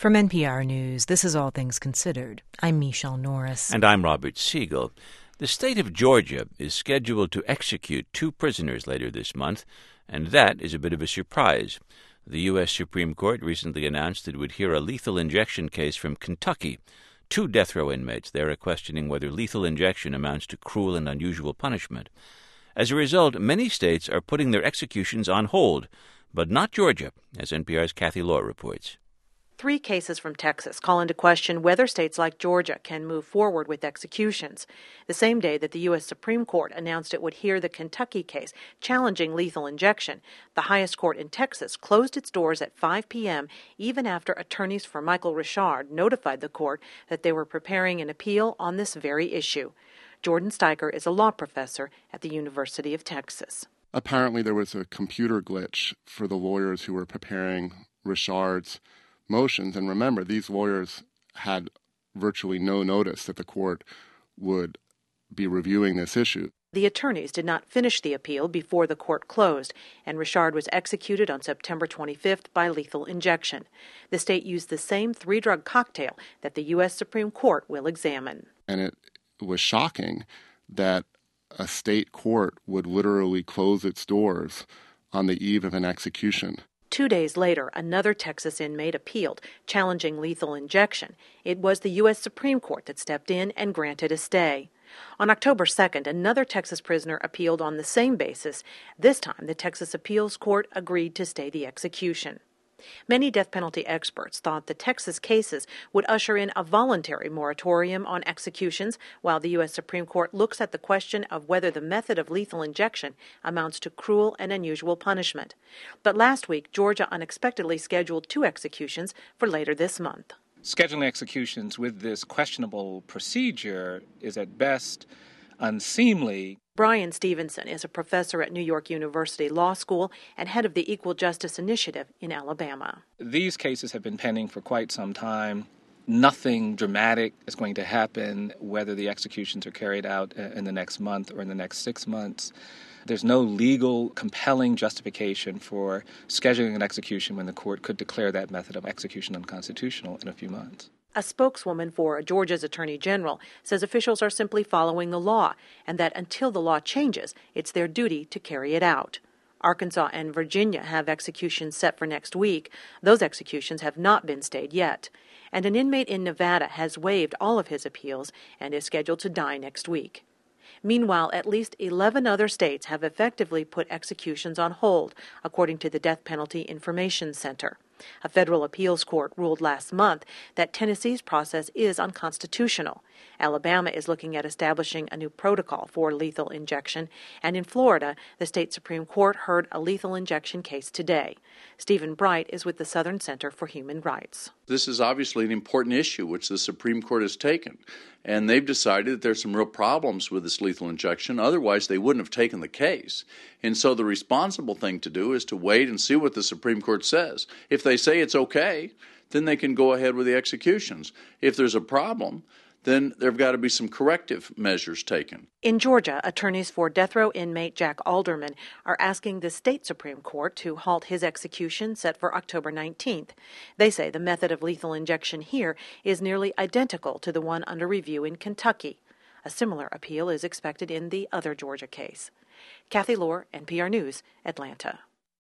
From NPR News, this is All Things Considered. I'm Michelle Norris. And I'm Robert Siegel. The state of Georgia is scheduled to execute 2 prisoners later this month, and that is a bit of a surprise. The U.S. Supreme Court recently announced it would hear a lethal injection case from Kentucky. 2 death row inmates there are questioning whether lethal injection amounts to cruel and unusual punishment. As a result, many states are putting their executions on hold, but not Georgia, as NPR's Kathy Lohr reports. 3 cases from Texas call into question whether states like Georgia can move forward with executions. The same day that the U.S. Supreme Court announced it would hear the Kentucky case challenging lethal injection, the highest court in Texas closed its doors at 5 p.m. even after attorneys for Michael Richard notified the court that they were preparing an appeal on this very issue. Jordan Steiker is a law professor at the University of Texas. Apparently there was a computer glitch for the lawyers who were preparing Richard's motions. And remember, these lawyers had virtually no notice that the court would be reviewing this issue. The attorneys did not finish the appeal before the court closed, and Richard was executed on September 25th by lethal injection. The state used the same 3-drug cocktail that the U.S. Supreme Court will examine. And it was shocking that a state court would literally close its doors on the eve of an execution. 2 days later, another Texas inmate appealed, challenging lethal injection. It was the U.S. Supreme Court that stepped in and granted a stay. On October 2nd, another Texas prisoner appealed on the same basis. This time, the Texas Appeals Court agreed to stay the execution. Many death penalty experts thought the Texas cases would usher in a voluntary moratorium on executions, while the U.S. Supreme Court looks at the question of whether the method of lethal injection amounts to cruel and unusual punishment. But last week, Georgia unexpectedly scheduled 2 executions for later this month. Scheduling executions with this questionable procedure is at best unseemly. Brian Stevenson is a professor at New York University Law School and head of the Equal Justice Initiative in Alabama. These cases have been pending for quite some time. Nothing dramatic is going to happen whether the executions are carried out in the next month or in the next 6 months. There's no legal compelling justification for scheduling an execution when the court could declare that method of execution unconstitutional in a few months. A spokeswoman for Georgia's Attorney General says officials are simply following the law and that until the law changes, it's their duty to carry it out. Arkansas and Virginia have executions set for next week. Those executions have not been stayed yet. And an inmate in Nevada has waived all of his appeals and is scheduled to die next week. Meanwhile, at least 11 other states have effectively put executions on hold, according to the Death Penalty Information Center. A federal appeals court ruled last month that Tennessee's process is unconstitutional. Alabama is looking at establishing a new protocol for lethal injection, and in Florida, the state Supreme Court heard a lethal injection case today. Stephen Bright is with the Southern Center for Human Rights. This is obviously an important issue which the Supreme Court has taken, and they've decided that there's some real problems with this lethal injection. Otherwise, they wouldn't have taken the case. And so the responsible thing to do is to wait and see what the Supreme Court says. If they say it's okay, then they can go ahead with the executions. If there's a problem, then there have got to be some corrective measures taken. In Georgia, attorneys for death row inmate Jack Alderman are asking the state Supreme Court to halt his execution set for October 19th. They say the method of lethal injection here is nearly identical to the one under review in Kentucky. A similar appeal is expected in the other Georgia case. Kathy Lohr, NPR News, Atlanta.